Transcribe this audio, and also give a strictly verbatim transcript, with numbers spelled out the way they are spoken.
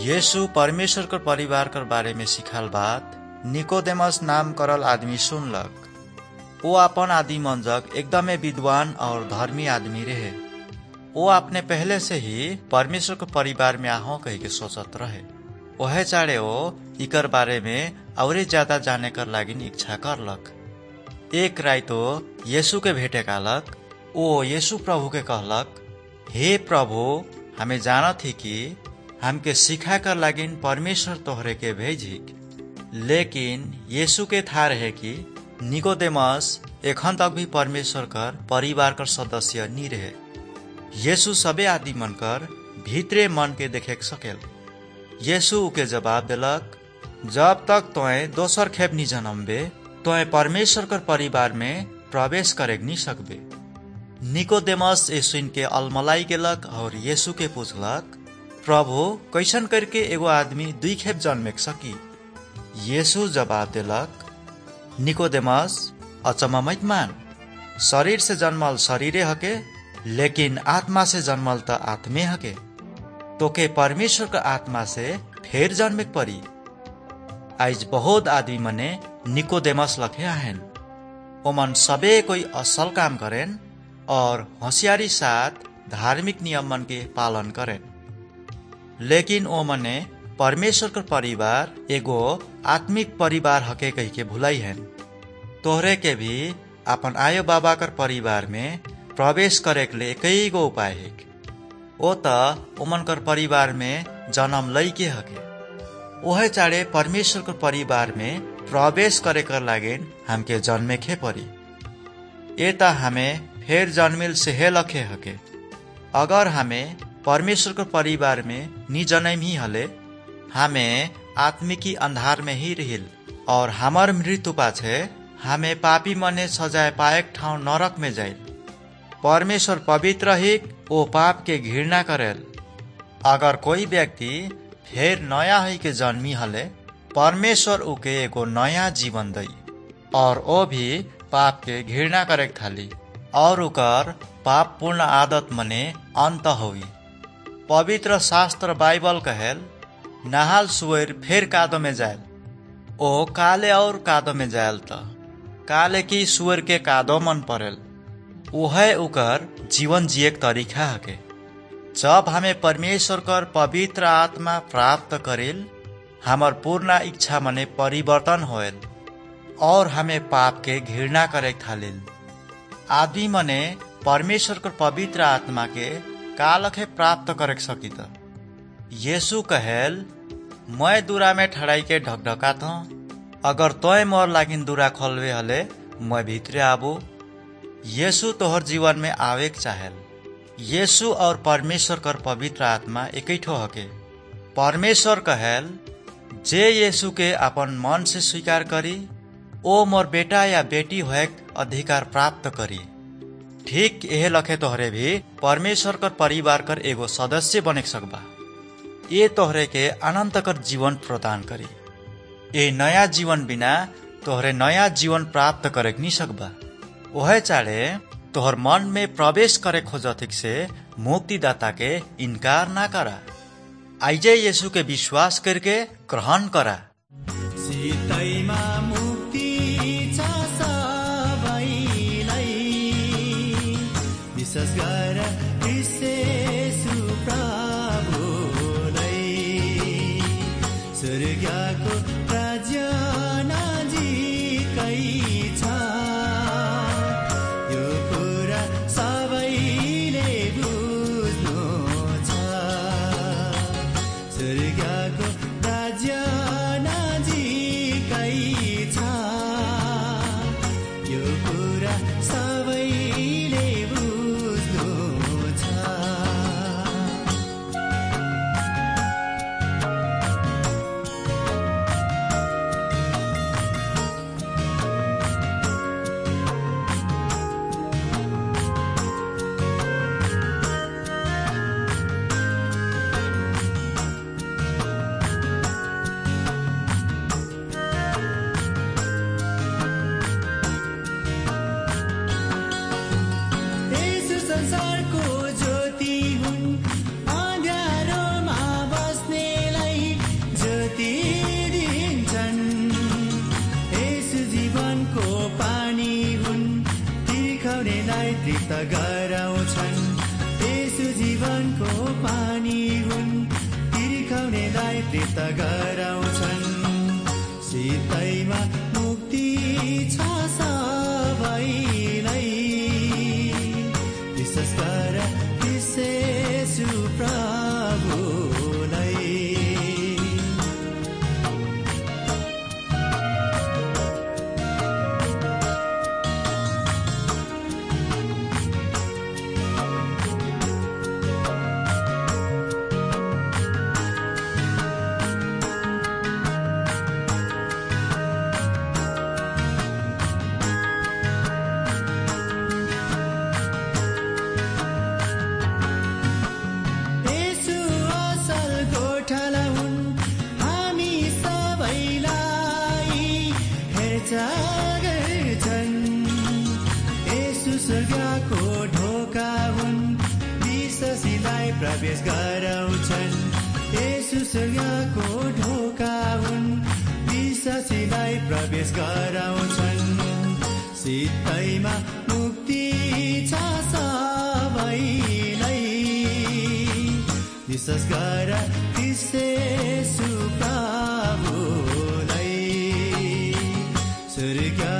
यीशु परमेश्वर के परिवार के बारे में सिखाल बात निकोदेमस नाम करल आदमी सुनलक। वो अपन आदि मंजक एकदमे विद्वान और धर्मी आदमी रहे। वो अपने पहले से ही परमेश्वर के परिवार में आहो कह के सोचत रहे। वह चाहे वो इकर बारे में और ज्यादा जाने कर लागिन इच्छा करलक। एक राय तो यीशु के भेटे कालक वो यीशु प्रभु के कहलक, हे प्रभु, हमें जानत ही कि हमके सिखा कर लागिन परमेश्वर तोहरे के भेजिक। लेकिन यीशु के था रहे कि निकोदेमस एखन तक भी परमेश्वर कर परिवार कर सदस्य नहीं रहे। यीशु सबे आदि मन कर भीतरे मन के देखे सकेल। यीशु के जवाब दिलक, जब तक तोय दोसर खेप नहीं जन्मबे तोय परमेश्वर कर परिवार में प्रवेश करे नहीं सकबे। निकोदेमस ये सुन के अलमलाई गेलक और यीशु के पूछलक, प्रभु, कैसन करके एगो आदमी दुई खेप जन्मे सकी? यीशु जवाब दिलक, निकोदेमस, अचम्म मत मान। शरीर से जन्मल शरीरे हके, लेकिन आत्मा से जन्मल त आत्मे हके। तोके परमेश्वर का आत्मा से फेर जन्मे परी। आज बहुत आदमी मने निकोदेमस लखे आहन। ओमन सबे कोई असल काम करें और होशियारी साथ धार्मिक नियम मन के पालन करें। लेकिन ओ मने परमेश्वर का परिवार एगो आत्मिक परिवार हके कह के भुलाई हैं। तोहरे के भी अपन आयो बाबा कर परिवार में प्रवेश करे के लिए कई गो उपाय है। ओ त ओमन कर परिवार में जन्म लई के हके। वह चाहे परमेश्वर के परिवार में प्रवेश करे कर लागे हमके जन्मे खे परी। ये त हमें फेर जन्मिल से हे लखे हके। अगर हमें परमेश्वर के परिवार में नी जन्म ही हले, हमें आत्मिकी अंधार में ही रहिल और हमार मृत्यु पाछे हमें पापी मने सजाए पाएक ठाउँ नरक में जाइल। परमेश्वर पवित्र ही ओ पाप के घृणा करेल। अगर कोई व्यक्ति फेर नया है के जन्मी हले, परमेश्वर उके एगो नया जीवन दई और ओ भी पाप के घृणा करे थाली और उकर पाप पूर्ण आदत मने अंत होई। पवित्र शास्त्र बाइबल कहेल, नहाल सुअर फेर कादो में जायल, ओ काले और कादो में जायल त काले की सुअर के कादो मन पड़ेल। वह उकर जीवन जिए तरीका हके। जब हमें परमेश्वर कर पवित्र आत्मा प्राप्त करेल, हमार पूर्ण इच्छा मने परिवर्तन होएल और हमें पाप के घृणा करे थालिल। आदमी मने परमेश्वर कर पवित्र आत्मा के कालखे प्राप्त करे सकी त। यीशु कहेल, मैं दूरा में ठड़ाई के ढकढका था, अगर तोय मोर लागिन दूरा खोलवे हले मैं भीतरे आबू। यीशु तोहर जीवन में आवे चाहेल। यीशु और परमेश्वर कर पवित्र आत्मा एक ही ठो हके। परमेश्वर कहेल, जे यीशु के अपन मन से स्वीकार करी, ओ मोर बेटा या बेटी होए अधिकार प्राप्त करी। ठीक यह लखे तोहरे भी परमेश्वर कर परिवार कर एगो सदस्य बने सकबा। ये तोहरे के अनंत कर जीवन प्रदान करी। ये नया जीवन बिना तोहरे नया जीवन प्राप्त करे नहीं सकबा। वह चाहे तोहर मन में प्रवेश करे खोजथिक से मुक्तिदाता के इनकार ना करा। आइजे यीशु के विश्वास करके ग्रहण करा। गराउँछन्। यसु जीवनको पानी हुन्, तिर्खाउनेलाई तृप्त गराउँछन्। सिधैमा मुक्ति छ सबैलाई, विश्वास गर यसु प्रभुलाई। स्वर्गको ढोका हुन्, विश्वासीलाई प्रवेश गराउँछन्। यसु स्वर्गको ढोका हुन्, विश्वासीलाई प्रवेश गराउँछन्। सिधैमा मुक्ति छ सबैलाई, विश्वास गर यसु प्रभुलाई। स्वर्ग